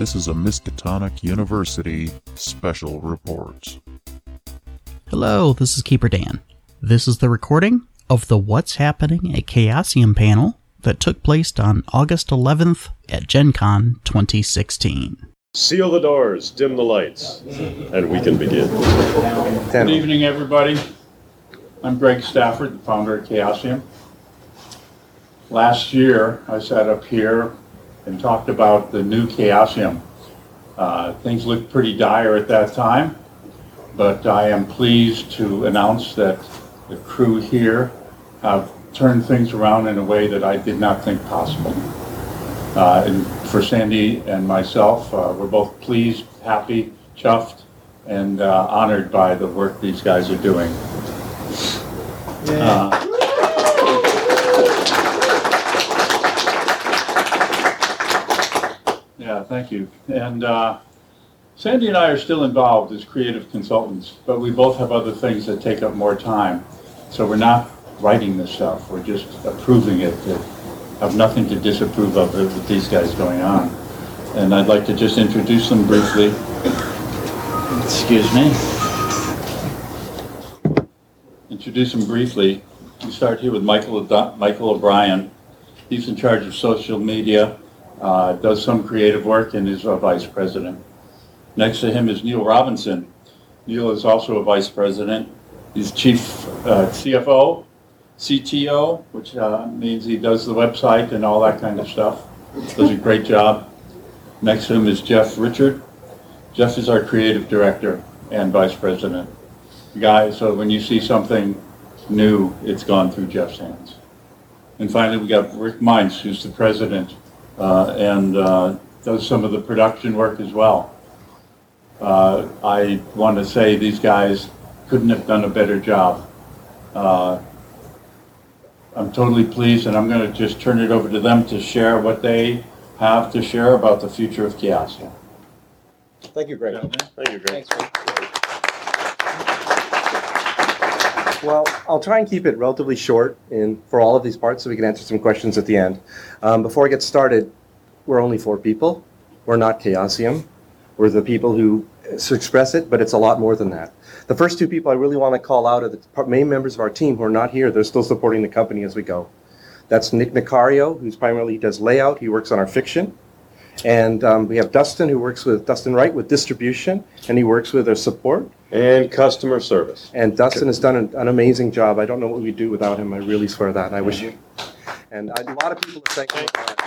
This is a Miskatonic University special report. Hello, this is Keeper Dan. This is the recording of the What's Happening at Chaosium panel that took place on August 11th at Gen Con 2016. Seal the doors, dim the lights, and we can begin. Good evening, everybody. I'm Greg Stafford, the founder of Chaosium. Last year, I sat up here and talked about the new Chaosium. Things looked pretty dire at that time, but I am pleased to announce that the crew here have turned things around in a way that I did not think possible. And for Sandy and myself, we're both pleased, happy, chuffed, and honored by the work these guys are doing. Yeah, thank you. And Sandy and I are still involved as creative consultants, but we both have other things that take up more time. So we're not writing this stuff, we're just approving it. Have nothing to disapprove of it with these guys going on. And I'd like to just introduce them briefly. Excuse me. Introduce them briefly. We start here with Michael O'Brien. He's in charge of social media, does some creative work, and is a vice president. Next to him is Neil Robinson. Neil is also a vice president. He's chief CFO. CTO, which means he does the website and all that kind of stuff. Does a great job. Next to him is Jeff Richard. Jeff is our creative director and vice president. So when you see something new, it's gone through Jeff's hands. And finally, we got Rick Meinz, who's the president and does some of the production work as well. I want to say these guys couldn't have done a better job. I'm totally pleased, and I'm going to just turn it over to them to share what they have to share about the future of Chaosium. Thank you, Greg. Thank you, Greg. Thanks, Greg. Well, I'll try and keep it relatively short for all of these parts so we can answer some questions at the end. Before I get started, we're only 4 people. We're not Chaosium. We're the people who express it, but it's a lot more than that. The first 2 people I really want to call out are the main members of our team who are not here. They're still supporting the company as we go. That's Nick Nicario, who's primarily does layout. He works on our fiction. And we have Dustin, who works with Dustin Wright with distribution, and he works with our support. And customer service. And Dustin has done an amazing job. I don't know what we'd do without him. I really swear that. And I wish you. And a lot of people are thanking him for that.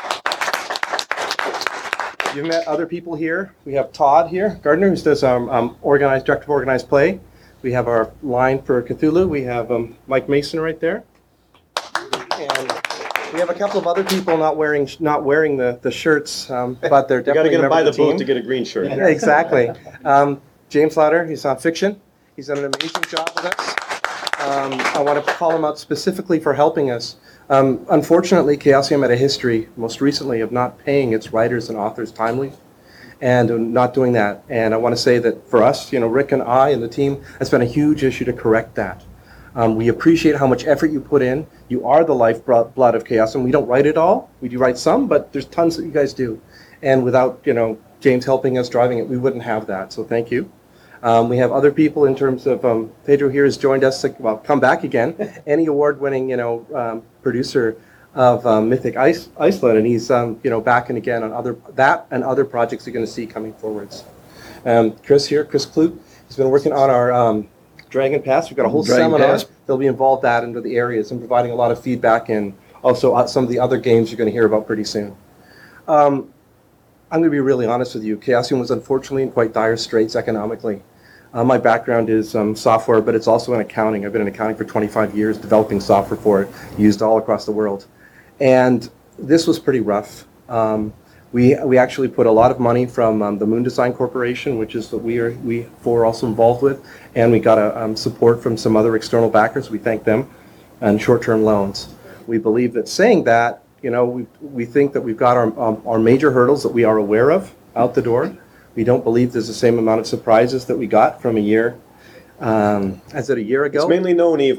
You've met other people here. We have Todd here, Gardner, who does director of organized play. We have our line for Cthulhu. We have Mike Mason right there. And we have a couple of other people not wearing the shirts, but they're definitely got to buy the team. booth to get a green shirt. Yeah, exactly. James Lauder, he's on fiction. He's done an amazing job with us. I want to call him out specifically for helping us. Unfortunately, Chaosium had a history, most recently, of not paying its writers and authors timely, and not doing that. And I want to say that for us, Rick and I and the team, it's been a huge issue to correct that. We appreciate how much effort you put in. You are the lifeblood of Chaosium. We don't write it all. We do write some, but there's tons that you guys do. And without, James helping us driving it, we wouldn't have that. So thank you. We have other people in terms of Pedro here has joined us. Come back again. Any award-winning, producer of Mythic Iceland, and he's back and again on other projects you're going to see coming forwards. Chris here, Chris Klute, he's been working on our Dragon Pass. We've got a whole seminar. They'll be involved into the areas and providing a lot of feedback, and also some of the other games you're going to hear about pretty soon. I'm going to be really honest with you. Chaosium was unfortunately in quite dire straits economically. My background is software, but it's also in accounting. I've been in accounting for 25 years, developing software for it, used all across the world. And this was pretty rough. We actually put a lot of money from the Moon Design Corporation, which is what we four are also involved with, and we got support from some other external backers. We thank them, and short-term loans. We believe that saying that, we think that we've got our major hurdles that we are aware of out the door. We don't believe there's the same amount of surprises that we got from a year, a year ago. It's mainly known evil.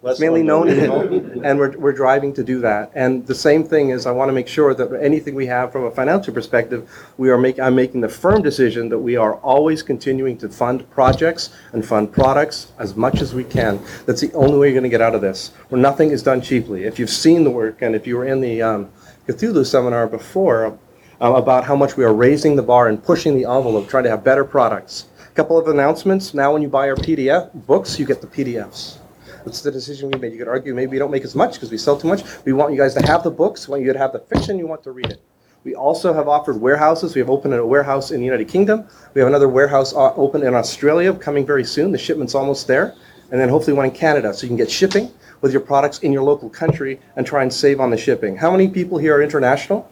It's mainly known evil, and we're driving to do that. And the same thing is, I want to make sure that anything we have from a financial perspective, I'm making the firm decision that we are always continuing to fund projects and fund products as much as we can. That's the only way you're going to get out of this, where nothing is done cheaply. If you've seen the work, and if you were in the Cthulhu seminar before, about how much we are raising the bar and pushing the envelope, trying to have better products. A couple of announcements. Now when you buy our PDF books, you get the PDFs. That's the decision we made. You could argue maybe we don't make as much because we sell too much. We want you guys to have the books. We want you to have the fiction. You want to read it. We also have offered warehouses. We have opened a warehouse in the United Kingdom. We have another warehouse open in Australia coming very soon. The shipment's almost there. And then hopefully one in Canada. So you can get shipping with your products in your local country and try and save on the shipping. How many people here are international?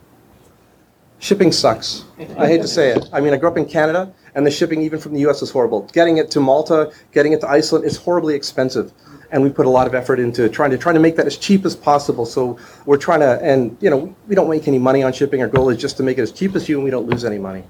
Shipping sucks. I hate to say it. I mean, I grew up in Canada, and the shipping even from the U.S. is horrible. Getting it to Malta, getting it to Iceland is horribly expensive. And we put a lot of effort into trying to make that as cheap as possible. So we're trying to, and we don't make any money on shipping. Our goal is just to make it as cheap as you, and we don't lose any money.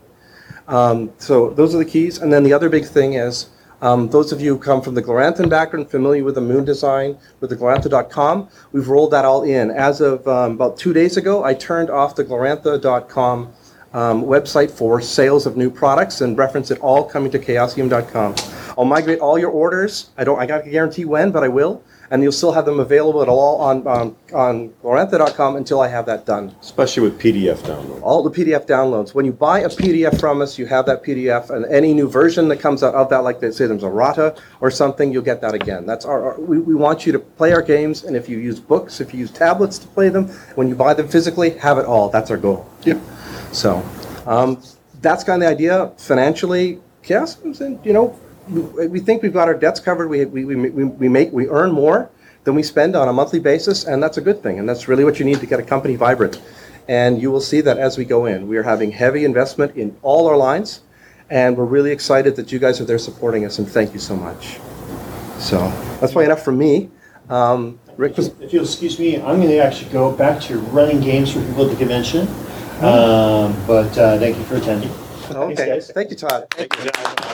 So those are the keys. And then the other big thing is, those of you who come from the Gloranthan background, familiar with the moon design, with the glorantha.com, we've rolled that all in. As of about 2 days ago, I turned off the glorantha.com website for sales of new products and reference it all coming to chaosium.com. I'll migrate all your orders. I can't guarantee when, but I will. And you'll still have them available at all on glorantha.com until I have that done. Especially with PDF download. All the PDF downloads. When you buy a PDF from us, you have that PDF, and any new version that comes out of that, like they say there's a errata or something, you'll get that again. That's we want you to play our games, and if you use books, if you use tablets to play them, when you buy them physically, have it all. That's our goal. Yep. So that's kind of the idea. Financially, Chaos, we think we've got our debts covered. We earn more than we spend on a monthly basis, and that's a good thing. And that's really what you need to get a company vibrant. And you will see that as we go in. We are having heavy investment in all our lines, and we're really excited that you guys are there supporting us, and thank you so much. So that's probably enough from me. Rick was... If you'll excuse me, I'm going to actually go back to running games for people at the convention. But thank you for attending. Okay. Thanks, Thank you, Todd. Thank you, John.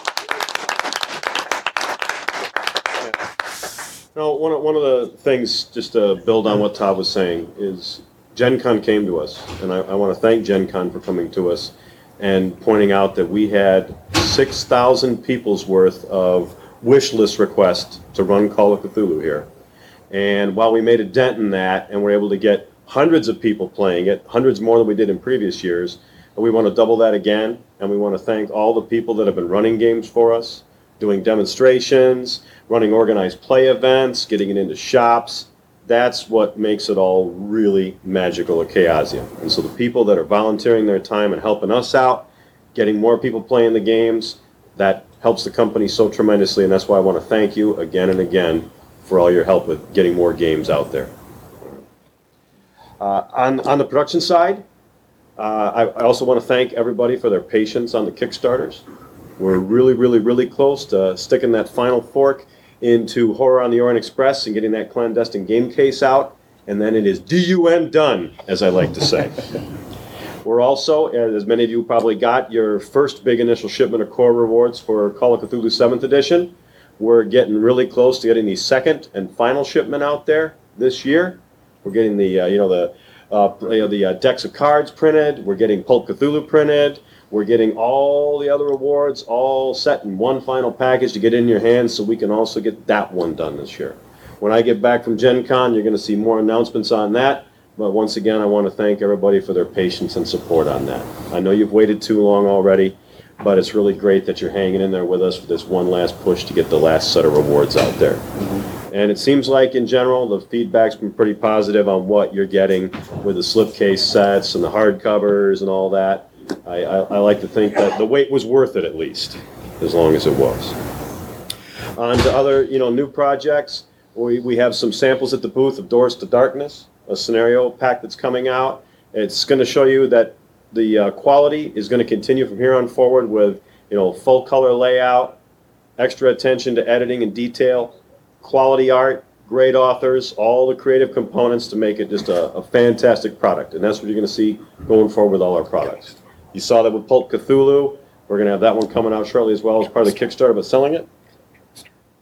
One of the things, just to build on what Todd was saying, is Gen Con came to us, and I want to thank Gen Con for coming to us and pointing out that we had 6,000 people's worth of wish list requests to run Call of Cthulhu here. And while we made a dent in that and were able to get hundreds of people playing it, hundreds more than we did in previous years, we want to double that again, and we want to thank all the people that have been running games for us, doing demonstrations, running organized play events, getting it into shops. That's what makes it all really magical at Chaosium. And so the people that are volunteering their time and helping us out, getting more people playing the games, that helps the company so tremendously, and that's why I want to thank you again and again for all your help with getting more games out there. On the production side, I also want to thank everybody for their patience on the Kickstarters. We're really, really, really close to sticking that final fork into Horror on the Orient Express and getting that clandestine game case out, and then it is DUN done, as I like to say. We're also, as many of you probably got, your first big initial shipment of core rewards for Call of Cthulhu 7th edition. We're getting really close to getting the second and final shipment out there this year. We're getting the decks of cards printed. We're getting Pulp Cthulhu printed. We're getting all the other awards all set in one final package to get in your hands so we can also get that one done this year. When I get back from Gen Con, you're going to see more announcements on that. But once again, I want to thank everybody for their patience and support on that. I know you've waited too long already, but it's really great that you're hanging in there with us for this one last push to get the last set of rewards out there. Mm-hmm. And it seems like, in general, the feedback's been pretty positive on what you're getting with the slipcase sets and the hardcovers and all that. I like to think that the wait was worth it, at least, as long as it was. On to other, new projects. We have some samples at the booth of Doors to Darkness, a scenario pack that's coming out. It's going to show you that the quality is going to continue from here on forward with, full color layout, extra attention to editing and detail, quality art, great authors, all the creative components to make it just a fantastic product. And that's what you're going to see going forward with all our products. You saw that with Pulp Cthulhu. We're going to have that one coming out shortly as well as part of the Kickstarter, but selling it.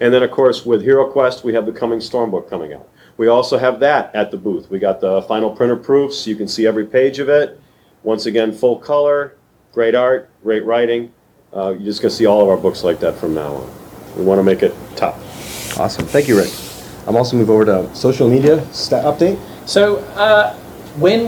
And then, of course, with HeroQuest, we have the Coming Storm book coming out. We also have that at the booth. We got the final printer proofs. You can see every page of it. Once again, full color, great art, great writing. You're just going to see all of our books like that from now on. We want to make it top. Awesome. Thank you, Rick. I'm also move over to social media update. So when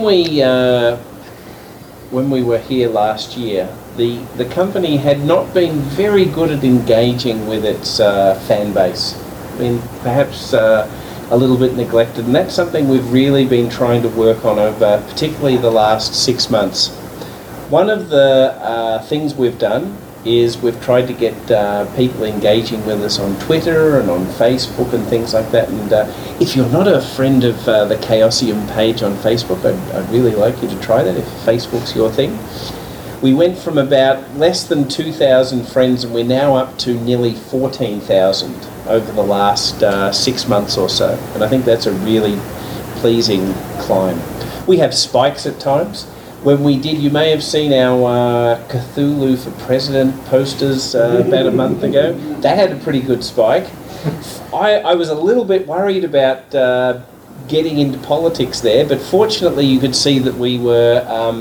we were here last year, the company had not been very good at engaging with its fan base. I mean, perhaps a little bit neglected, and that's something we've really been trying to work on over particularly the last 6 months. One of the things we've done is we've tried to get people engaging with us on Twitter and on Facebook and things like that. And if you're not a friend of the Chaosium page on Facebook, I'd really like you to try that if Facebook's your thing. We went from about less than 2,000 friends, and we're now up to nearly 14,000 over the last 6 months or so. And I think that's a really pleasing climb. We have spikes at times. When we did, you may have seen our Cthulhu for President posters about a month ago. That had a pretty good spike. I was a little bit worried about getting into politics there, but fortunately you could see that we were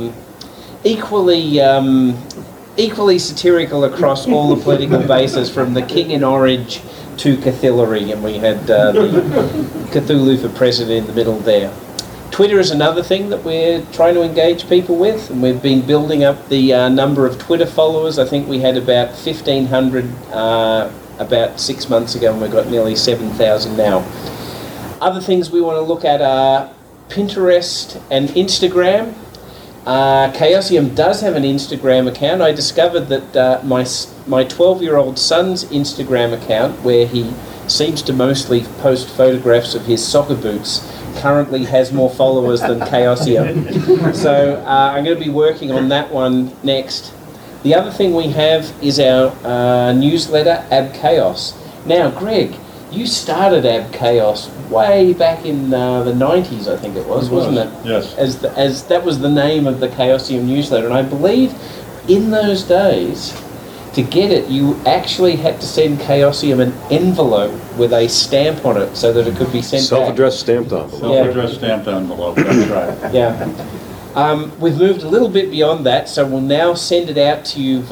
equally satirical across all the political bases, from the King in Orange to Cthulhu, and we had the Cthulhu for President in the middle there. Twitter is another thing that we're trying to engage people with, and we've been building up the number of Twitter followers. I think we had about 1,500 about 6 months ago, and we've got nearly 7,000 now. Other things we want to look at are Pinterest and Instagram. Chaosium does have an Instagram account. I discovered that my 12-year-old son's Instagram account, where he seems to mostly post photographs of his soccer boots, currently has more followers than Chaosium. So I'm going to be working on that one next. The other thing we have is our newsletter, Ab Chaos. Now, Greg, you started Ab Chaos way back in the 90s, I think it was, wasn't it? Yes. As that was the name of the Chaosium newsletter, and I believe in those days, to get it, you actually had to send Chaosium an envelope with a stamp on it so that it could be sent Self-addressed stamped envelope. Self-addressed stamped envelope, that's right. back. Yeah. We've moved a little bit beyond that, so we'll now send it out to you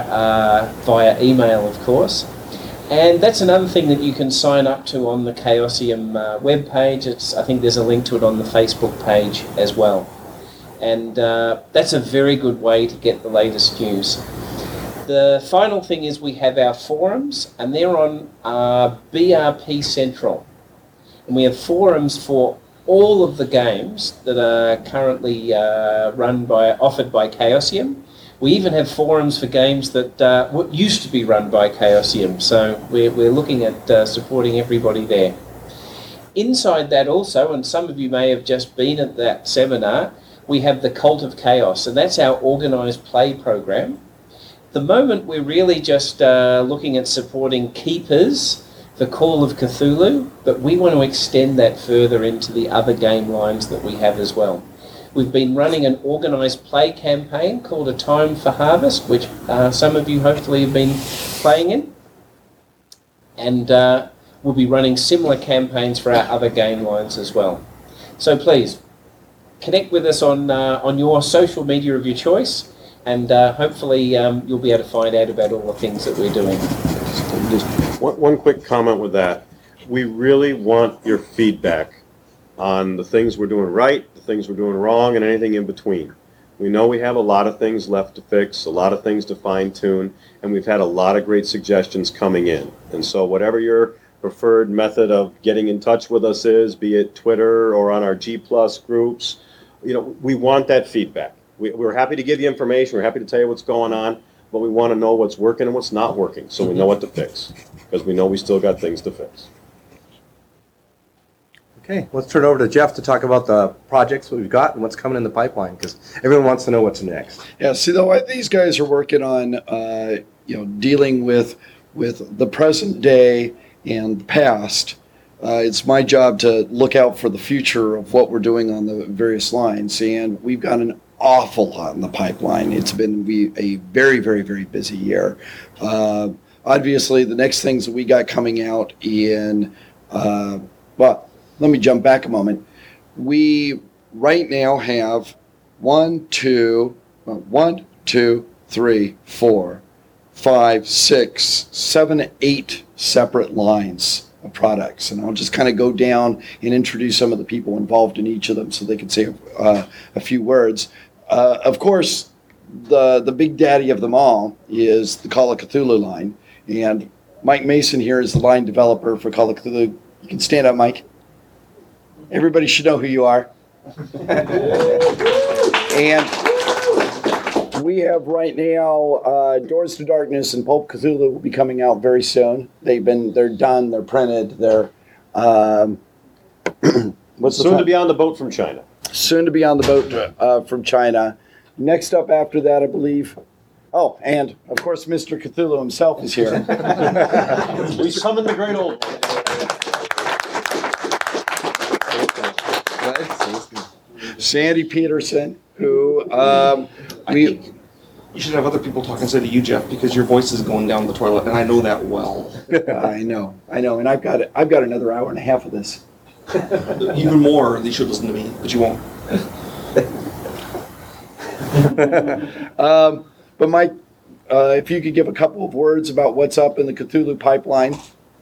via email, of course. And that's another thing that you can sign up to on the Chaosium webpage. I think there's a link to it on the Facebook page as well. And that's a very good way to get the latest news. The final thing is we have our forums, and they're on BRP Central. And we have forums for all of the games that are currently offered by Chaosium. We even have forums for games that used to be run by Chaosium, so we're looking at supporting everybody there. Inside that also, and some of you may have just been at that seminar, we have the Cult of Chaos, and that's our organised play program. At the moment, we're really just looking at supporting Keepers, the Call of Cthulhu, but we want to extend that further into the other game lines that we have as well. We've been running an organised play campaign called A Time for Harvest, which some of you hopefully have been playing in. And we'll be running similar campaigns for our other game lines as well. So please, connect with us on your social media of your choice, and hopefully you'll be able to find out about all the things that we're doing. Just one quick comment with that. We really want your feedback on the things we're doing right, the things we're doing wrong, and anything in between. We know we have a lot of things left to fix, a lot of things to fine-tune, and we've had a lot of great suggestions coming in. And so whatever your preferred method of getting in touch with us is, be it Twitter or on our G+ groups, we want that feedback. We're happy to give you information, we're happy to tell you what's going on, but we want to know what's working and what's not working, so we know what to fix, because we know we still got things to fix. Okay, let's turn it over to Jeff to talk about the projects we've got and what's coming in the pipeline, because everyone wants to know what's next. Yeah, see, though, these guys are working on, dealing with the present day and the past. It's my job to look out for the future of what we're doing on the various lines, and we've got an awful lot in the pipeline. It's been a very, very, very busy year. obviously, the next things that we got coming out in, well, let me jump back a moment. We right now have 1, 2, 3, 4, 5, 6, 7, 8 separate lines of products. And I'll just kind of go down and introduce some of the people involved in each of them so they can say a few words. Of course, the big daddy of them all is the Call of Cthulhu line. And Mike Mason here is the line developer for Call of Cthulhu. You can stand up, Mike. Everybody should know who you are. And we have right now Doors to Darkness and Pulp Cthulhu will be coming out very soon. They're done, they're printed, they're Soon to be on the boat from China. Soon to be on the boat from China. Next up after that, I believe. Oh, and of course, Mr. Cthulhu himself is here. We summon the great old. Sandy Peterson, who You should have other people talk instead of you, Jeff, because your voice is going down the toilet, and I know that well. I know, and I've got another hour and a half of this. Even more, you should listen to me, but you won't. But Mike, if you could give a couple of words about what's up in the Cthulhu pipeline.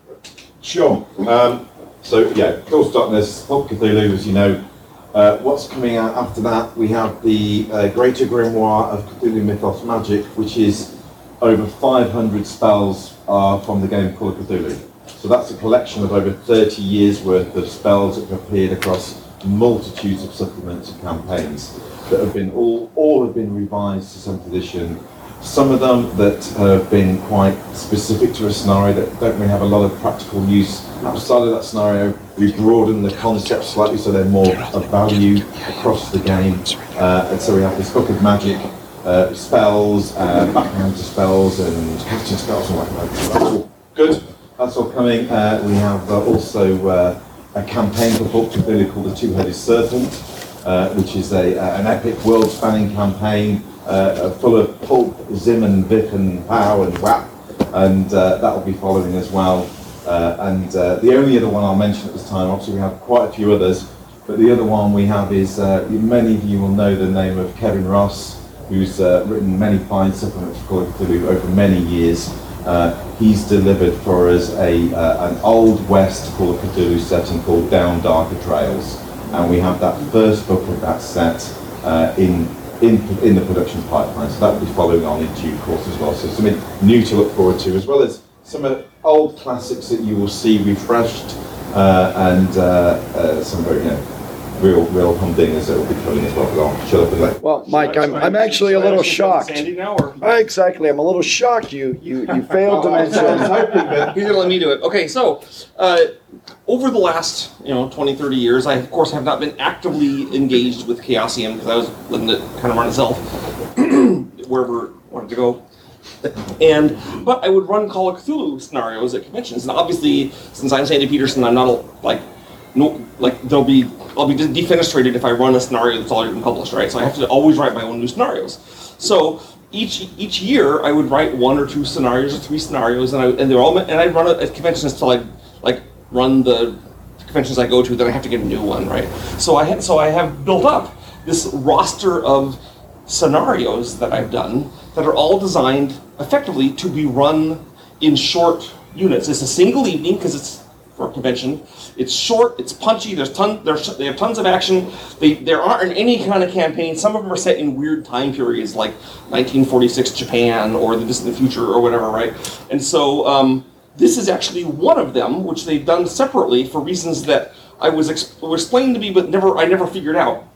Sure. Doors to Darkness, Pulp Cthulhu, as you know. What's coming out after that? We have the Greater Grimoire of Cthulhu Mythos Magic, which is over 500 spells from the game Call of Cthulhu. So that's a collection of over 30 years worth of spells that have appeared across multitudes of supplements and campaigns that have been all have been revised to 7th edition. Some of them that have been quite specific to a scenario that don't really have a lot of practical use outside of that scenario. We've broadened the concept slightly so they're more of value across the game. And so we have this Book of Magic, spells, background to spells and casting spells and whatnot. That's all good. That's all coming. We have also a campaign for Pulp Cthulhu called The Two-Headed Serpent, which is an epic world-spanning campaign full of Pulp, Zim and Vip and Pow and Whap, and that will be following as well. And the only other one I'll mention at this time, obviously we have quite a few others, but the other one we have is, many of you will know the name of Kevin Ross, who's written many fine supplements for Call of Cthulhu over many years. He's delivered for us an Old West Call of Cthulhu setting called Down Darker Trails, and we have that first book of that set in the production pipeline, so that will be following on in due course as well. So something new to look forward to, as well as some old classics that you will see refreshed, and some very real humdingers that will be coming as well. But I'll shut up and let. Well, Mike, I'm actually a little shocked. Sandy now, or? Exactly, I'm a little shocked. You failed to mention. You're gonna let me do it. Okay, so over the last 20, 30 years, I of course have not been actively engaged with Chaosium because I was letting it kind of run itself wherever it wanted to go. But I would run Call of Cthulhu scenarios at conventions, and obviously, since I'm Sandy Peterson, I'm not I'll be defenestrated if I run a scenario that's already been published, right? So I have to always write my own new scenarios. So each year I would write 1 or 2 scenarios or 3 scenarios, and I'd run it at conventions until I run the conventions I go to. Then I have to get a new one, right? So I have built up this roster of scenarios that I've done that are all designed effectively to be run in short units. It's a single evening because it's for a convention. It's short, it's punchy, they have tons of action. There aren't any kind of campaign. Some of them are set in weird time periods like 1946 Japan or the distant future or whatever, right? And so this is actually one of them, which they've done separately for reasons that were explained to me but I never figured out.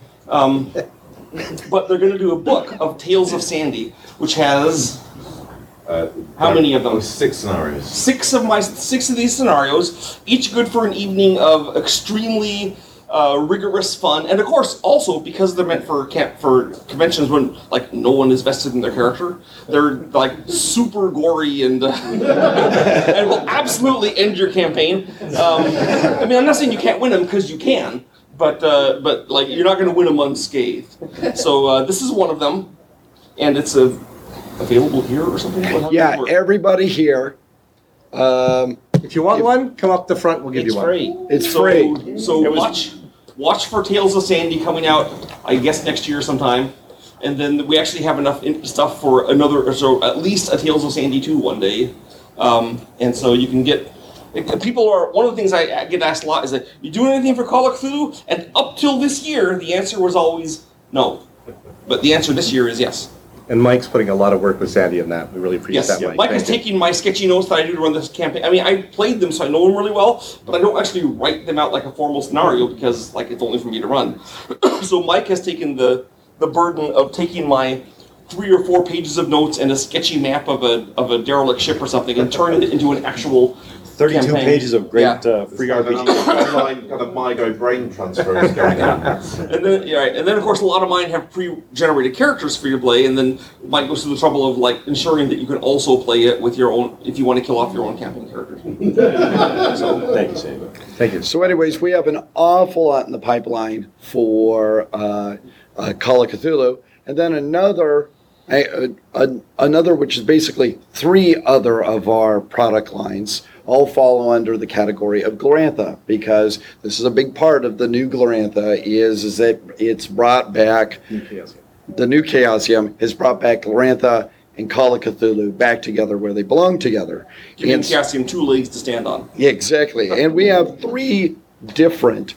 But they're going to do a book of Tales of Sandy, which has how many of them? 6 scenarios. 6 of these scenarios, each good for an evening of extremely rigorous fun, and of course, also because they're meant for conventions when no one is vested in their character, they're super gory and and will absolutely end your campaign. I mean, I'm not saying you can't win them because you can. But you're not going to win them unscathed. So this is one of them, and it's available here or something. Yeah, everybody here If you want one, come up the front. We'll give It's you one. free. It's free. So watch for Tales of Sandy coming out, I guess next year sometime, and then we actually have enough stuff for at least a Tales of Sandy 2 one day, and so you can get. One of the things I get asked a lot is that, you doing anything for Call of Cthulhu? And up till this year, the answer was always no. But the answer this year is yes. And Mike's putting a lot of work with Sandy in that. We really appreciate Yes, that, Mike. Mike is Thank you. taking my sketchy notes that I do to run this campaign. I mean, I played them, so I know them really well, but I don't actually write them out like a formal scenario because, it's only for me to run. So Mike has taken the burden of taking my 3 or 4 pages of notes and a sketchy map of a derelict ship or something and turning it into an actual 32 campaign. pages of great free Kind RPG. of MyGo brain transfers going on. And then of course a lot of mine have pre-generated characters for you to play, and then Mike goes through the trouble of ensuring that you can also play it with your own if you want to kill off your own campaign characters. So, thank you, Sandy. Thank you. So anyways, we have an awful lot in the pipeline for Call of Cthulhu. And then another, which is basically 3 other of our product lines, all follow under the category of Glorantha, because this is a big part of the new Glorantha is that it's brought back, the new Chaosium has brought back Glorantha and Call of Cthulhu back together where they belong together. Giving Chaosium 2 legs to stand on. Yeah, exactly. And we have 3 different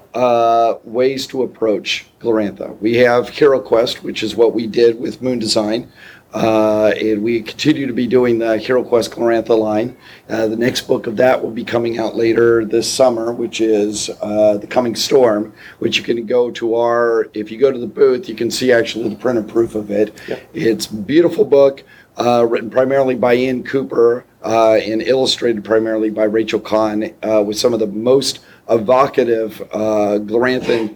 ways to approach Glorantha. We have Hero Quest, which is what we did with Moon Design. And we continue to be doing the Hero Quest Glorantha line. The next book of that will be coming out later this summer, which is The Coming Storm, which you can go to if you go to the booth, you can see actually the printed proof of it. Yep. It's a beautiful book, written primarily by Ian Cooper and illustrated primarily by Rachel Kahn, with some of the most evocative Gloranthan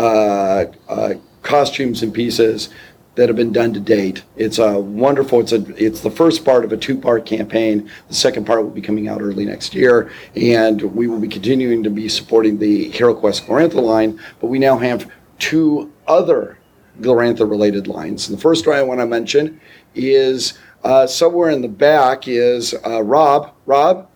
costumes and pieces that have been done to date. It's wonderful. It's the first part of a 2-part campaign. The second part will be coming out early next year, and we will be continuing to be supporting the Hero Quest Glorantha line, but we now have 2 other Glorantha-related lines. And the first one I want to mention is somewhere in the back is Rob. Rob?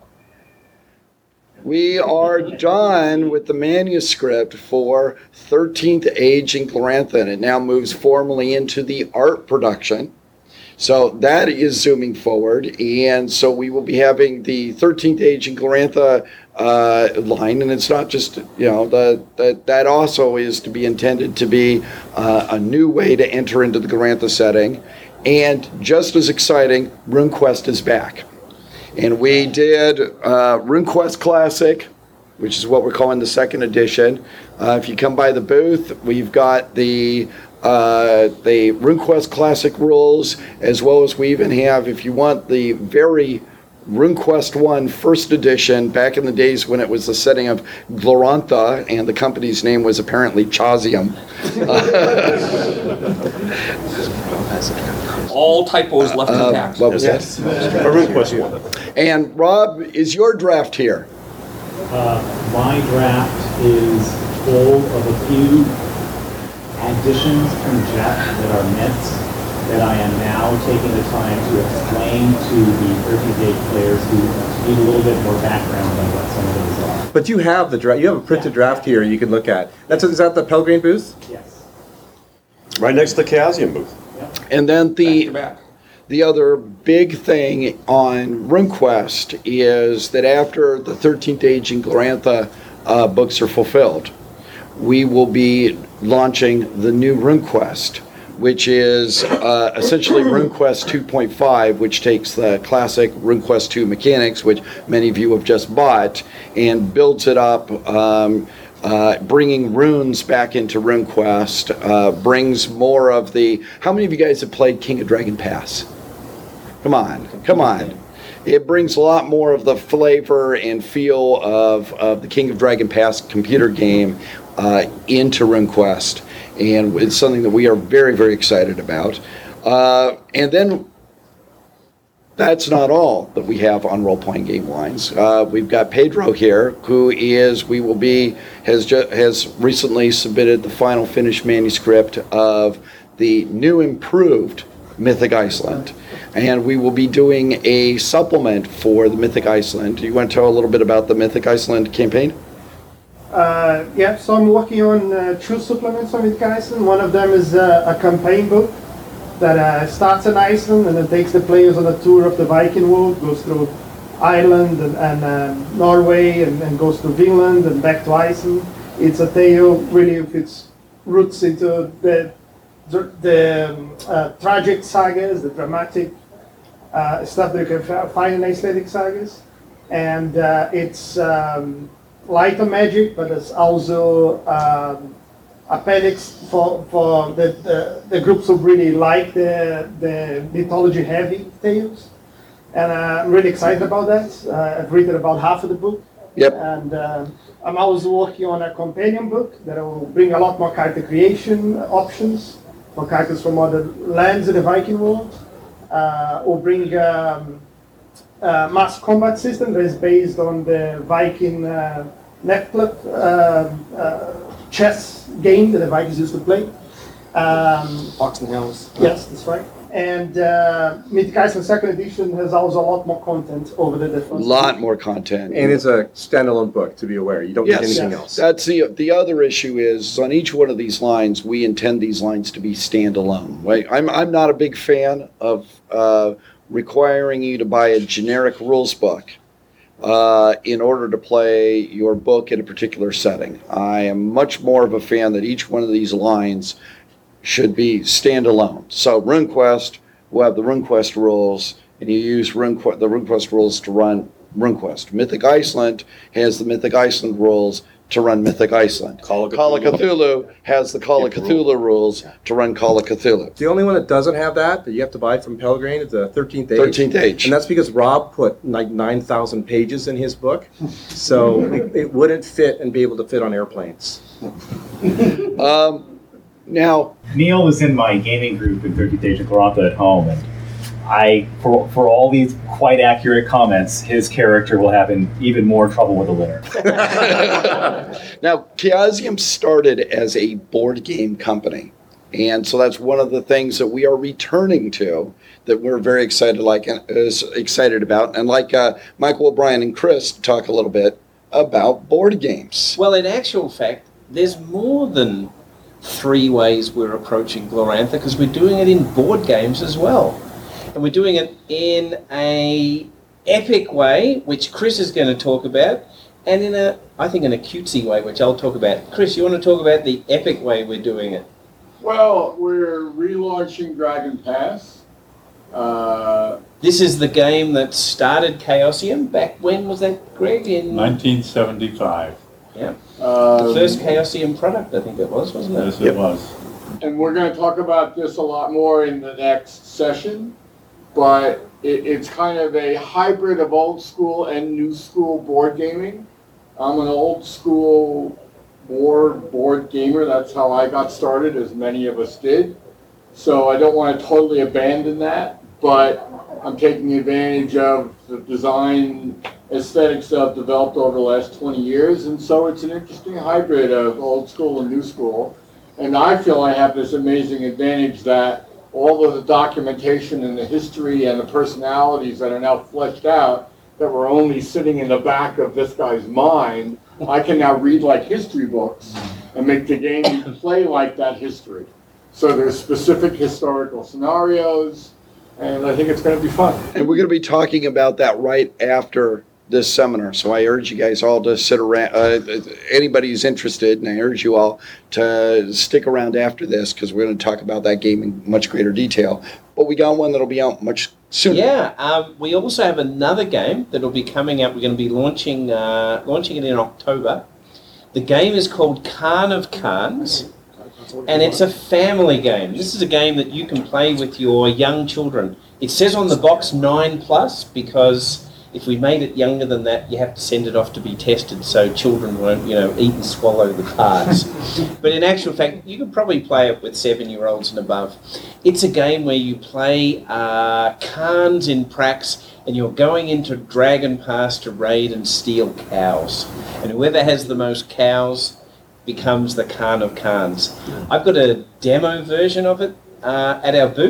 We are done with the manuscript for 13th Age in Glorantha, and it now moves formally into the art production. So that is zooming forward, and so we will be having the 13th Age in Glorantha line, and it's not just, that also is to be intended to be a new way to enter into the Glorantha setting. And just as exciting, RuneQuest is back. And we did RuneQuest Classic, which is what we're calling the 2nd edition. If you come by the booth, we've got the RuneQuest Classic rules, as well as we even have, if you want the very RuneQuest 1 1st edition, back in the days when it was the setting of Glorantha, and the company's name was apparently Chaosium. All typos left intact. What was that? And Rob, is your draft here? My draft is full of a few additions from Jeff that are myths that I am now taking the time to explain to the 13th Age players who need a little bit more background on what some of those are. But you have the draft. You have a printed draft here you can look at. Is that the Pelgrane booth? Yes. Right next to the Chaosium booth. And then the other big thing on RuneQuest is that after the 13th Age in Glorantha books are fulfilled, we will be launching the new RuneQuest, which is essentially RuneQuest 2.5, which takes the classic RuneQuest 2 mechanics, which many of you have just bought, and builds it up, bringing runes back into RuneQuest, brings more of the... How many of you guys have played King of Dragon Pass? Come on. It brings a lot more of the flavor and feel of the King of Dragon Pass computer game into RuneQuest, and it's something that we are very, very excited about. And then that's not all that we have on role-playing game lines. We've got Pedro here, who has recently submitted the final finished manuscript of the new improved Mythic Iceland. and we will be doing a supplement for the Mythic Iceland. Do you want to tell a little bit about the Mythic Iceland campaign? Yeah, so I'm working on two supplements on Mythic Iceland. One of them is a campaign book that starts in Iceland and then takes the players on a tour of the Viking world, goes through Ireland and Norway and goes to Finland and back to Iceland. It's a tale really of its roots into the tragic sagas, the dramatic stuff that you can find in Icelandic sagas. And it's light on magic, but it's also appendix for the groups who really like the mythology heavy tales. And I'm really excited about that. I've written about half of the book. Yep. And I'm also working on a companion book that will bring a lot more character creation options for characters from other lands in the Viking world. Will bring mass combat system that is based on the Viking Netflix chess game that the Vikings used to play. Fox and Hounds. Yes, that's right. And Mythic Iceland Second Edition has also a lot more content over the different. A lot more content. And it's a standalone book, to be aware. You don't get anything else. That's the other issue is on each one of these lines, we intend these lines to be standalone. Right? I'm not a big fan of requiring you to buy a generic rules book in order to play your book in a particular setting. I am much more of a fan that each one of these lines should be standalone. So RuneQuest will have the RuneQuest rules, and you use the RuneQuest rules to run RuneQuest. Mythic Iceland has the Mythic Iceland rules to run Mythic Iceland. Call of Cthulhu has the Call of Cthulhu rules to run Call of Cthulhu. The only one that doesn't have that you have to buy from Pelgrane is the 13th Age. 13th Age. And that's because Rob put like 9,000 pages in his book, so it wouldn't fit and be able to fit on airplanes. Now, Neil was in my gaming group in 13th Age of Glorantha at home, and for all these quite accurate comments, his character will have even more trouble with the litter. Now, Chaosium started as a board game company, and so that's one of the things that we are returning to that we're very excited about, and like Michael O'Brien and Chris talk a little bit about board games. Well, in actual fact, there's more than 3 ways we're approaching Glorantha, because we're doing it in board games as well. And we're doing it in a epic way, which Chris is going to talk about, and in a cutesy way, which I'll talk about. Chris, you want to talk about the epic way we're doing it? Well, we're relaunching Dragon Pass. This is the game that started Chaosium. Back when was that, Greg? In 1975. Yeah. The first Chaosium product, I think it was, wasn't it? Yes, it was. And we're going to talk about this a lot more in the next session, but it's kind of a hybrid of old school and new school board gaming. I'm an old school board gamer. That's how I got started, as many of us did. So I don't want to totally abandon that, but I'm taking advantage of the design aesthetics that I've developed over the last 20 years, and so it's an interesting hybrid of old school and new school. And I feel I have this amazing advantage that all of the documentation and the history and the personalities that are now fleshed out that were only sitting in the back of this guy's mind, I can now read like history books and make the game play like that history. So there's specific historical scenarios, and I think it's going to be fun. And we're going to be talking about that right after this seminar. So I urge you guys all to sit around, anybody who's interested, and I urge you all to stick around after this, because we're going to talk about that game in much greater detail. But we got one that'll be out much sooner. Yeah, we also have another game that'll be coming out. We're going to be launching it in October. The game is called Khan of Khans, and it's a family game. This is a game that you can play with your young children. It says on the box 9+, because if we made it younger than that, you have to send it off to be tested so children won't, eat and swallow the cards. But in actual fact, you could probably play it with 7-year-olds and above. It's a game where you play Khans in Prax, and you're going into Dragon Pass to raid and steal cows. And whoever has the most cows becomes the Khan of Khans. I've got a demo version of it at our booth.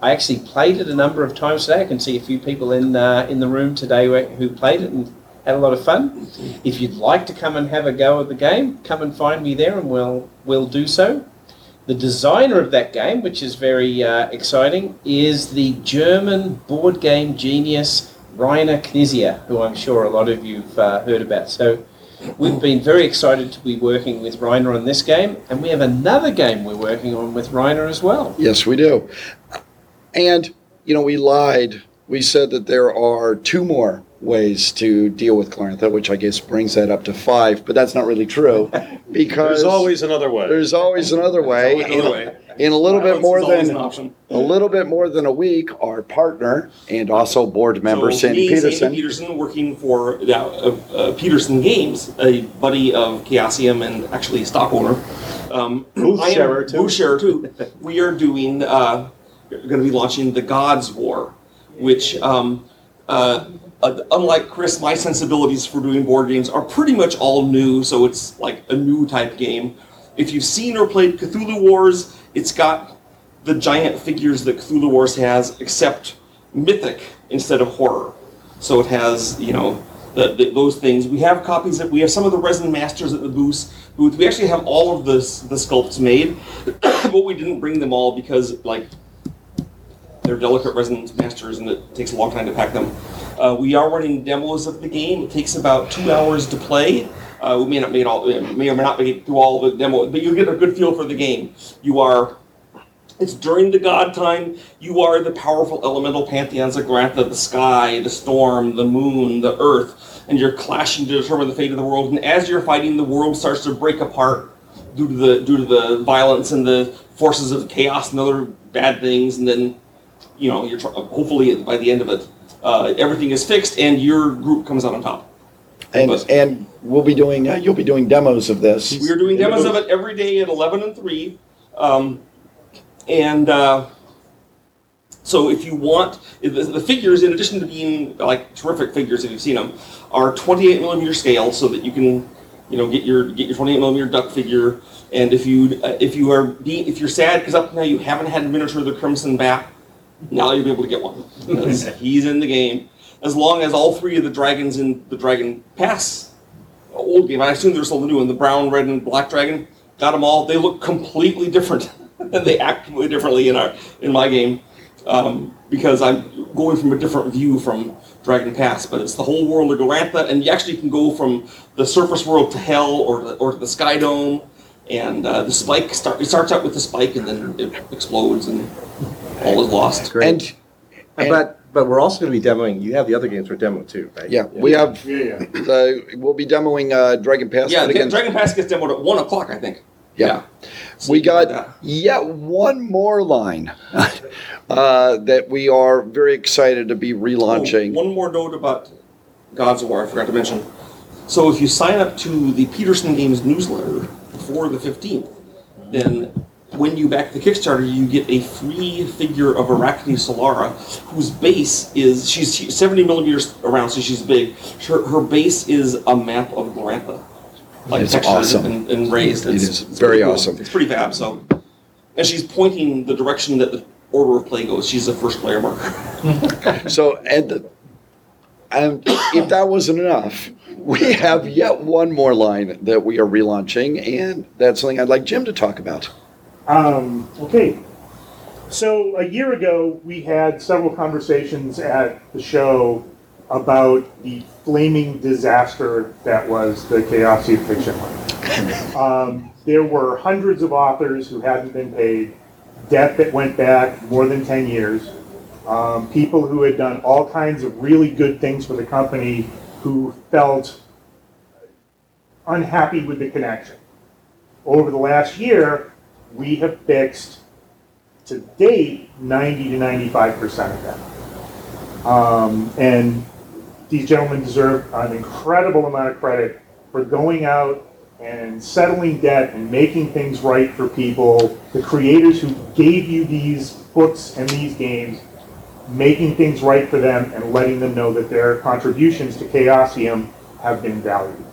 I actually played it a number of times today. I can see a few people in the room today who played it and had a lot of fun. If you'd like to come and have a go at the game, come and find me there and we'll do so. The designer of that game, which is very exciting, is the German board game genius Rainer Knizia, who I'm sure a lot of you've heard about. So we've been very excited to be working with Rainer on this game, and we have another game we're working on with Rainer as well. Yes, we do. And, we lied. We said that there are 2 more ways to deal with Glorantha, which I guess brings that up to 5, but that's not really true because There's always another way. There's always another way. In a little bit more than a week, our partner and also board member Sandy Peterson. Sandy Peterson, working for Peterson Games, a buddy of Chaosium and actually a stock owner. Booth sharer too. We are doing, going to be launching the Gods War, which, unlike Chris, my sensibilities for doing board games are pretty much all new, so it's like a new type game. If you've seen or played Cthulhu Wars, it's got the giant figures that Cthulhu Wars has, except mythic instead of horror. So it has, those things. We have copies we have some of the resin masters at the booth. We actually have all of the sculpts made, but we didn't bring them all because, they're delicate resin masters and it takes a long time to pack them. We are running demos of the game. It takes about 2 hours to play. We may or may not make through all the demo, but you'll get a good feel for the game. It's during the god time. You are the powerful elemental pantheons of Glorantha, the sky, the storm, the moon, the earth, and you're clashing to determine the fate of the world. And as you're fighting, the world starts to break apart due to the violence and the forces of chaos and other bad things. And then, you're hopefully by the end of it, everything is fixed and your group comes out on top. And we'll be doing. You'll be doing demos of this. We are doing demos of it every day at 11 and 3. So if you want, the figures, in addition to being terrific figures if you've seen them, are 28 millimeter scale, so that you can, get your 28 millimeter duck figure. And if you're sad because up to now you haven't had a miniature of the Crimson Bat, now you'll be able to get one. Because he's in the game. As long as all 3 of the dragons in the Dragon Pass old game, I assume they're still the new one, the brown, red, and black dragon, got them all. They look completely different. And they act completely differently in my game. Because I'm going from a different view from Dragon Pass, but it's the whole world of Glorantha, and you actually can go from the surface world to Hell or to the Sky Dome, and the spike it starts out with the spike, and then it explodes, and all is lost. Great. But we're also going to be demoing. You have the other games for demo too, right? Yeah, we have. We'll be demoing Dragon Pass. Yeah, Dragon Pass gets demoed at 1:00, I think. Yeah. So we got yet one more line that we are very excited to be relaunching. One more note about Gods of War I forgot to mention. So if you sign up to the Peterson Games newsletter before the 15th, then when you back the Kickstarter, you get a free figure of Arachne Solara, whose base is, she's 70 millimeters around, so she's big. Her base is a map of Glorantha. It's awesome. And raised. It's very cool. Awesome. It's pretty fab. So, and she's pointing the direction that the order of play goes. She's a first player marker. So, and if that wasn't enough, we have yet one more line that we are relaunching, and that's something I'd like Jim to talk about. Okay. So a year ago, we had several conversations at the show about the flaming disaster that was the Chaosium fiction line. There were hundreds of authors who hadn't been paid, debt that went back more than 10 years, people who had done all kinds of really good things for the company who felt unhappy with the connection. Over the last year, we have fixed, to date, 90 to 95% of them. And these gentlemen deserve an incredible amount of credit for going out and settling debt and making things right for people, the creators who gave you these books and these games, making things right for them and letting them know that their contributions to Chaosium have been valued.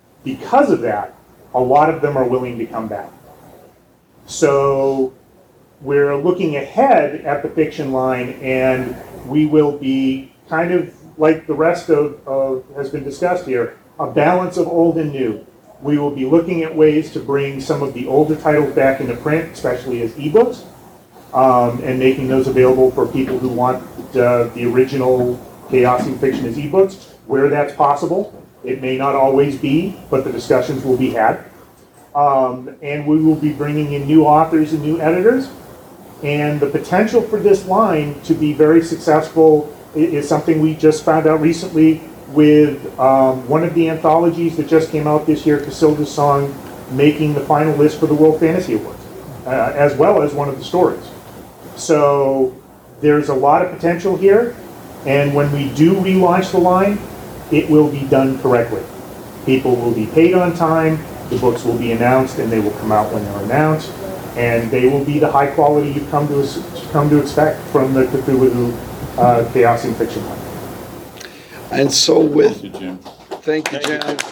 Because of that, a lot of them are willing to come back. So we're looking ahead at the fiction line, and we will be kind of like the rest of has been discussed here, a balance of old and new. We will be looking at ways to bring some of the older titles back into print, especially as ebooks, and making those available for people who want the original Chaosium fiction as ebooks, where that's possible. It may not always be, but the discussions will be had. And we will be bringing in new authors and new editors. And the potential for this line to be very successful is something we just found out recently with one of the anthologies that just came out this year, Cassilda's Song, making the final list for the World Fantasy Awards, as well as one of the stories. So there's a lot of potential here, and when we do relaunch the line, it will be done correctly. People will be paid on time, the books will be announced, and they will come out when they're announced, and they will be the high quality you've come to expect from the Cthulhu Chaosium fiction line. And so with... Thank you, Jim. Thank you, Jim.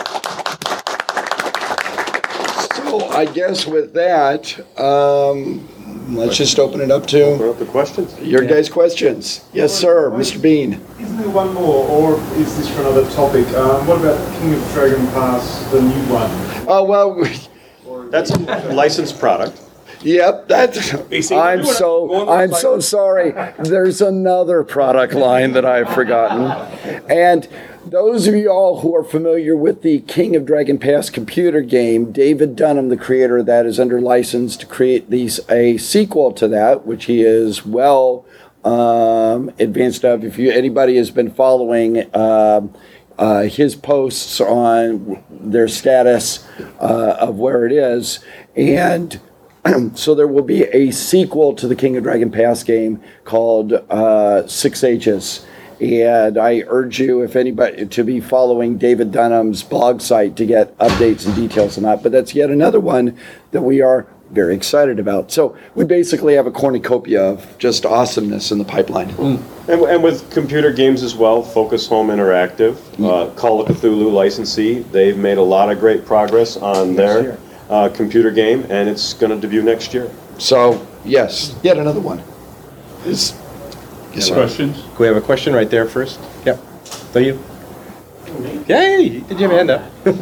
So I guess with that, let's just open it up to... Open up the questions. Your guys' questions. Yes, sir. Mr. Bean. Isn't there one more, or is this for another topic? What about King of Dragon Pass, the new one? Oh, well... That's a licensed product. Yep, that's. I'm so sorry. There's another product line that I've forgotten. And those of you all who are familiar with the King of Dragon Pass computer game, David Dunham, the creator of that, is under license to create a sequel to that, which he is well advanced of. If anybody has been following his posts on their status of where it is, and so there will be a sequel to the King of Dragon Pass game called Six Ages. And I urge you, if anybody, to be following David Dunham's blog site to get updates and details on that. But that's yet another one that we are very excited about. So we basically have a cornucopia of just awesomeness in the pipeline. And with computer games as well, Focus Home Interactive, Call of Cthulhu licensee, they've made a lot of great progress on their computer game, and it's going to debut next year. So, yes, yet another one. Yes, questions? Can we have a question right there first? Yep. So you? Yay! Did you have a hand up?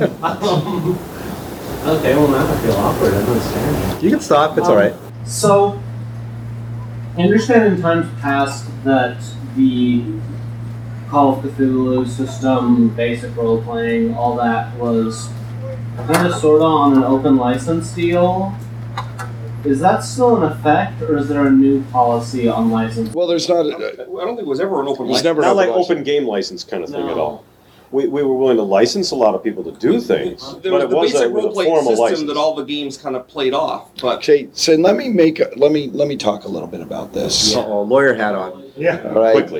Okay, well now I feel awkward. I don't understand. You can stop. It's all right. So, I understand in times past that the Call of Cthulhu system, basic role-playing, all that was kind of sort of on an open license deal. Is that still in effect, or is there a new policy on license? Well, there's not. I don't think it was ever an open It's license. never not like open game license kind of thing at all. We were willing to license a lot of people to do things, There but was it the basic was a role-playing formal system license. that all the games kind of played off. But Okay, so let me talk a little bit about this. Uh-oh, lawyer hat on. Yeah. All right. Quickly.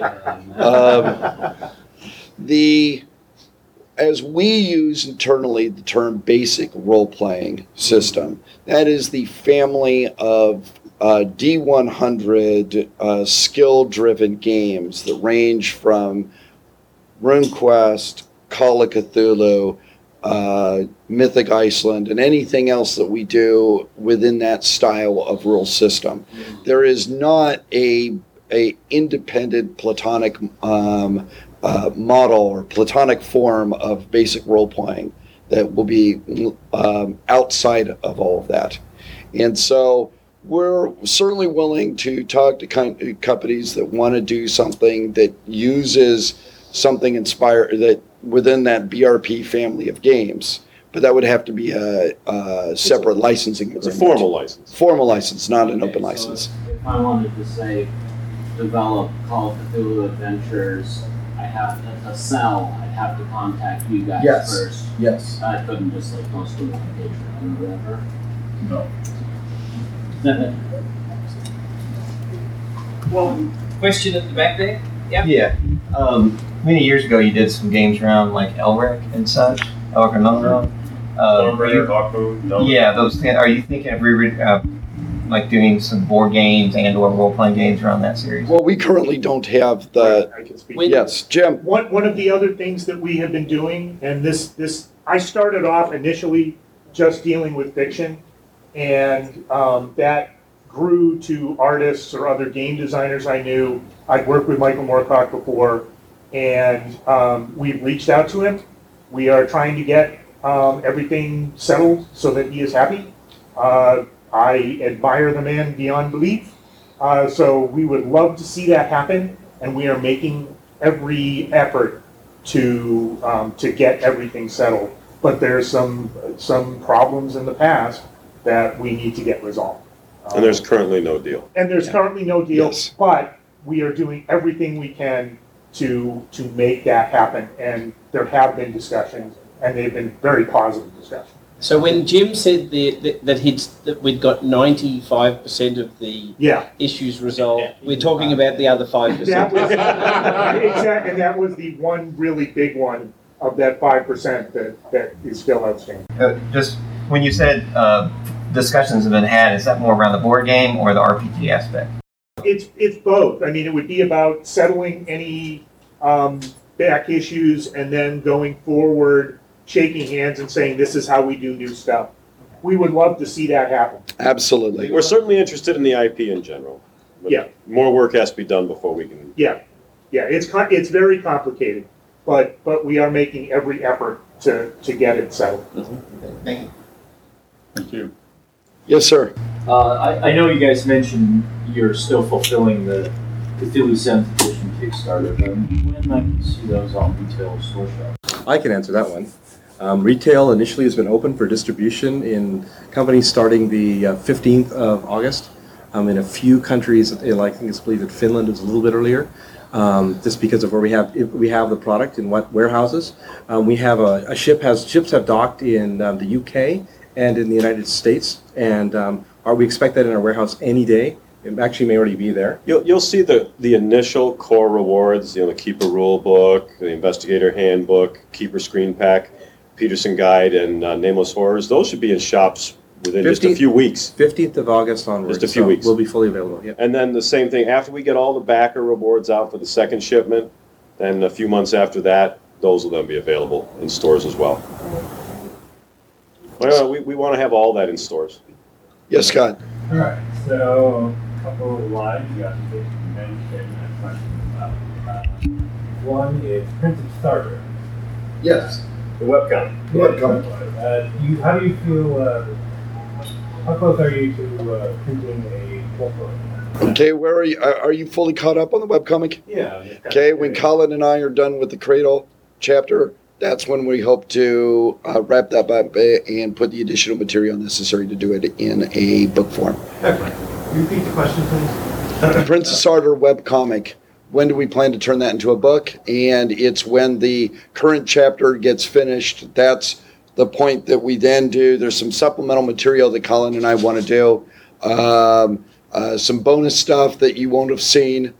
As we use internally the term basic role-playing system, that is the family of D100 skill-driven games that range from RuneQuest, Call of Cthulhu, Mythic Iceland, and anything else that we do within that style of rule system. There is not a independent Platonic model or Platonic form of basic role-playing that will be outside of all of that. And so we're certainly willing to talk to companies that want to do something that uses something inspired that within that BRP family of games, but that would have to be a separate licensing agreement. It's a formal license. Formal license, not an open license. If I wanted to say develop Call of Cthulhu Adventures, I have to sell. I'd have to contact you guys first. Yes. I couldn't just like post it on Patreon or whatever. No. Well, question at the back there. Yeah. Yeah. Many years ago, you did some games around like Elric and such, Elric and Monroe. Yeah, those things. Are you thinking of like doing some board games and/or role-playing games around that series? Well, we currently don't have the. I can speak. Yes, Jim. One of the other things that we have been doing, and this I started off initially just dealing with fiction, and that grew to artists or other game designers I knew. I'd worked with Michael Moorcock before, and we've reached out to him. We are trying to get everything settled so that he is happy. I admire the man beyond belief. So we would love to see that happen, and we are making every effort to get everything settled. But there's some problems in the past that we need to get resolved. And there's currently no deal. And there's currently no deal, but we are doing everything we can to make that happen. And there have been discussions, and they've been very positive discussions. So when Jim said that we'd got 95% of the issues resolved, we're talking about the other 5%. That was, exactly, and that was the one really big one of that 5% that is still outstanding. Just when you said discussions have been had, is that more around the board game or the RPG aspect? It's both. I mean, it would be about settling any back issues and then going forward, shaking hands and saying, this is how we do new stuff. We would love to see that happen. Absolutely. We're certainly interested in the IP in general. But more work has to be done before we can. Yeah. It's very complicated, but we are making every effort to get it settled. Thank you. Thank you. Yes, sir. I know you guys mentioned you're still fulfilling the Cthulhu 7th Edition Kickstarter, but when might we see those on retail store shelves? I can answer that one. Retail initially has been open for distribution in companies starting the 15th of August. In a few countries, I believe that Finland is a little bit earlier, just because of where we have the product in what warehouses. We have ships have docked in the UK and in the United States, and we expect that in our warehouse any day. It actually may already be there. You'll see the initial core rewards, the Keeper Rule Book, the Investigator Handbook, Keeper Screen Pack, Peterson Guide, and Nameless Horrors. Those should be in shops within just a few weeks. 15th of August onwards. Just a few weeks. We'll be fully available. Yep. And then the same thing, after we get all the backer rewards out for the second shipment, then a few months after that, those will then be available in stores as well. Well, we want to have all that in stores. Yes, Scott. All right, so a couple of slides you got to mention a question about. One is printed starter. Yes. The webcomic. How do you feel? How close are you to printing a webcomic? Okay, where are you? Are you fully caught up on the webcomic? Yeah. Okay, when Colin and I are done with the Cradle chapter, that's when we hope to wrap that up and put the additional material necessary to do it in a book form. Repeat the question, please. Princess Ardor webcomic. When do we plan to turn that into a book? And it's when the current chapter gets finished. That's the point that we then do. There's some supplemental material that Colin and I want to do. Some bonus stuff that you won't have seen.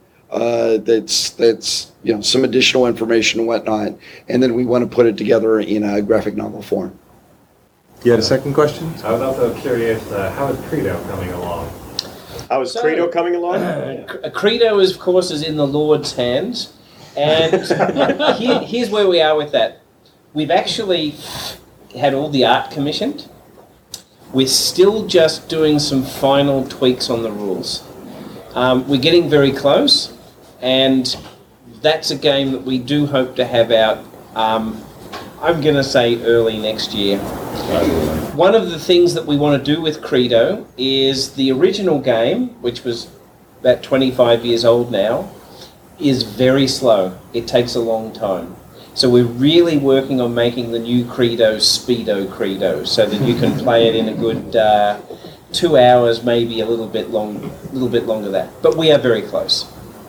That's some additional information and whatnot. And then we want to put it together in a graphic novel form. You had a second question? I was also curious, how is Credo coming along? How is Credo coming along? Credo, of course, is in the Lord's hands. And here's where we are with that. We've actually had all the art commissioned. We're still just doing some final tweaks on the rules. We're getting very close, and that's a game that we do hope to have out, I'm going to say early next year. One of the things that we want to do with Credo is the original game, which was about 25 years old now, is very slow. It takes a long time. So we're really working on making the new Credo Speedo Credo so that you can play it in a good 2 hours, maybe a little bit longer than that. But we are very close.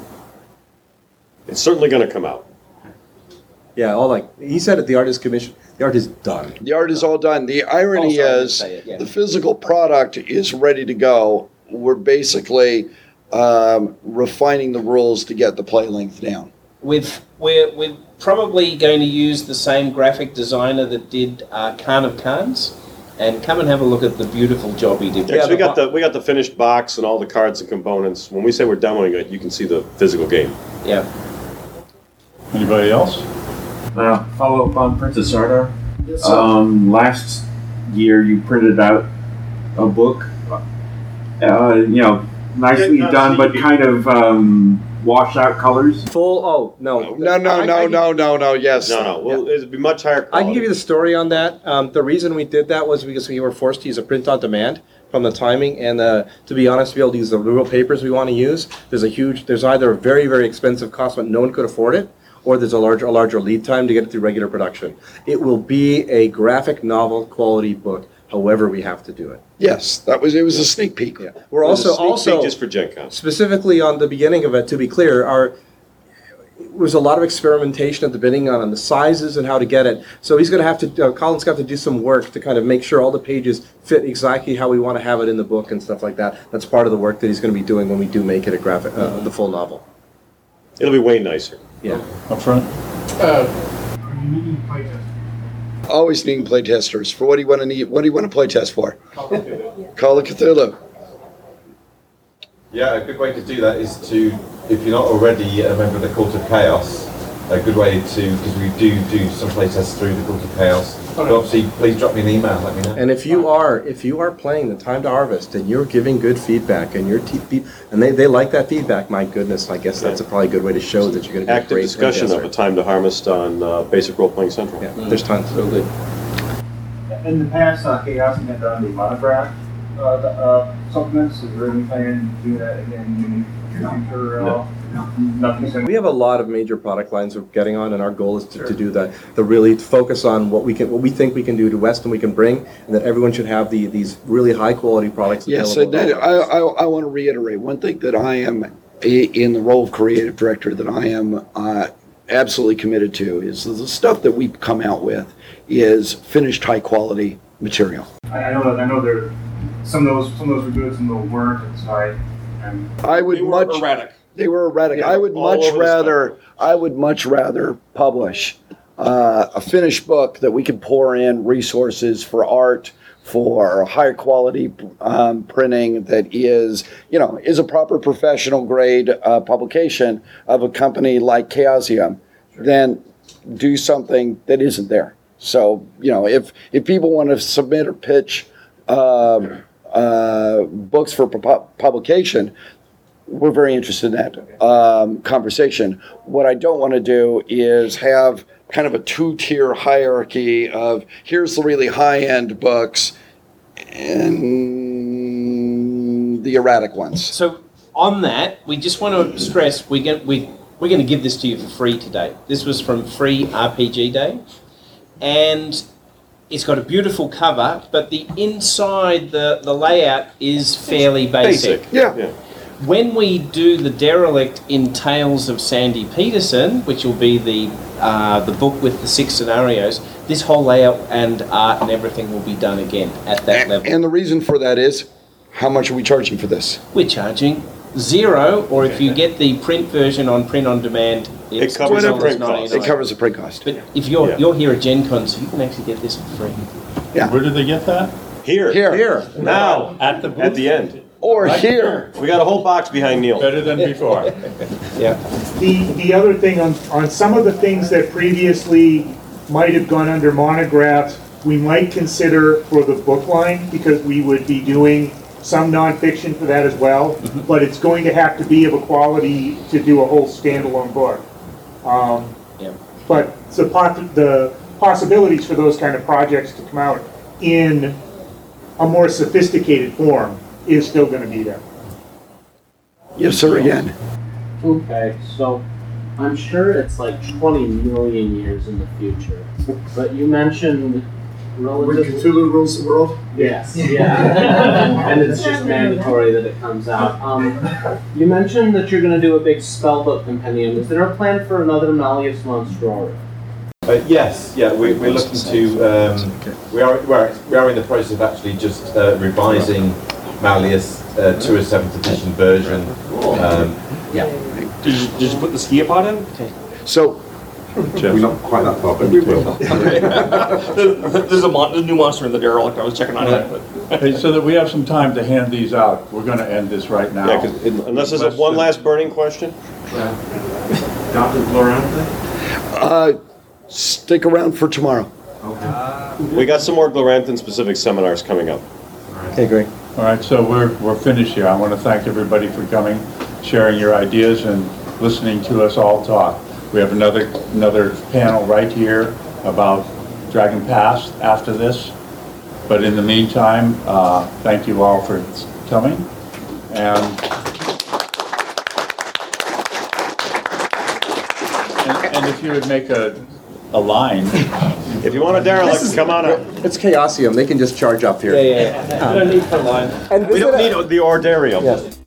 It's certainly going to come out. Yeah, he said at the artist commission, the art is done. The art is all done. The irony is the physical product is ready to go. We're basically refining the rules to get the play length down. We're probably going to use the same graphic designer that did Khan of Khans, and come and have a look at the beautiful job he did. Yeah, we got the finished box and all the cards and components. When we say we're demoing it, you can see the physical game. Yeah. Anybody else? Follow up on Princess Ardor. Yes, sir. Last year you printed out a book nicely done, but kind of washed out colors. No. Yes. No. Well, it'd be much higher quality. I can give you the story on that. The reason we did that was because we were forced to use a print on demand from the timing, and to be honest, to be able to use the real papers we want to use, there's either a very, very expensive cost when no one could afford it, or there's a larger lead time to get it through regular production. It will be a graphic novel quality book, however we have to do it. Yes, it was a sneak peek. Yeah. We're also just for Gen Con. Specifically on the beginning of it, to be clear, there was a lot of experimentation at the beginning on the sizes and how to get it. So he's going to have to, Colin's got to do some work to kind of make sure all the pages fit exactly how we want to have it in the book and stuff like that. That's part of the work that he's going to be doing when we do make it a graphic, the full novel. It'll be way nicer. Yeah. Up front. Always needing play testers. For what do you want to need? What do you want to play test for? Call of Cthulhu. Yeah, a good way to do that is to, if you're not already a member of the Cult of Chaos, a good way to, because we do some play tests through the Cult of Chaos. But obviously, please drop me an email, let me know. And if you are playing the Time to Harvest and you're giving good feedback and they like that feedback, my goodness, I guess that's probably a good way to show that you're going to get Active great discussion of a Time to Harvest on Basic Role Playing Central. Yeah, there's tons. So good. In the past, Chaosium had done the monograph supplements. Is there any plan to do that again in the future? Nothing. We have a lot of major product lines we're getting on, and our goal is to do the really focus on what we think we can do to Weston we can bring, and that everyone should have these really high quality products. Yes, available. I want to reiterate one thing that I am in the role of creative director that I am absolutely committed to is the stuff that we come out with is finished high quality material. I know there some of those were good, some of those weren't, and so I would much erratic. They were erratic. Yeah, I would much rather publish a finished book that we could pour in resources for art, for higher quality printing that is a proper professional grade publication of a company like Chaosium, than do something that isn't there. So if people want to submit or pitch books for publication, we're very interested in that conversation. What I don't want to do is have kind of a two-tier hierarchy of here's the really high-end books and the erratic ones. So on that, we just want to stress we're going to give this to you for free today. This was from Free RPG Day, and it's got a beautiful cover, but the inside, the layout is fairly basic. Yeah. When we do the Derelict in Tales of Sandy Peterson, which will be the book with the 6 scenarios, this whole layout and art and everything will be done again at that level. And the reason for that is, how much are we charging for this? We're charging $0, or if you get the print version on print on demand, it covers the print cost. It covers the print cost. But if you're here at Gen Con, so you can actually get this for free. Yeah. Where do they get that? Here. Now. At the end. Or right here. We got a whole box behind Neil. Better than before. Yeah. The other thing on some of the things that previously might have gone under monographs, we might consider for the book line, because we would be doing some nonfiction for that as well, but it's going to have to be of a quality to do a whole standalone book. But the possibilities for those kind of projects to come out in a more sophisticated form is still going to be there. Yes, sir, again. Okay, so I'm sure it's like 20 million years in the future, but you mentioned When Cthulhu rules the world? Yes, yeah. And it's just mandatory that it comes out. You mentioned that you're going to do a big spellbook compendium. Is there a plan for another Malleus Monstrorum? Yes, we're looking to. We are in the process of actually just revising Malleus to a 7th edition version. Did you put the ski pod in? So. We're not quite that far, but we will. There's a new monster in the Derelict. I was checking on it. But. Hey, so that we have some time to hand these out, we're going to end this right now. Yeah, unless there's one last burning question. Dr. Glorantha? Stick around for tomorrow. We got some more Gloranthan specific seminars coming up. Okay, great. All right, so we're finished here. I want to thank everybody for coming, sharing your ideas, and listening to us all talk. We have another panel right here about Dragon Pass after this. But in the meantime, thank you all for coming. And if you would make a line. If you want a derelict, come on up. It's Chaosium. They can just charge up here. Yeah. We don't need a line. We don't need the ordarium. Yes.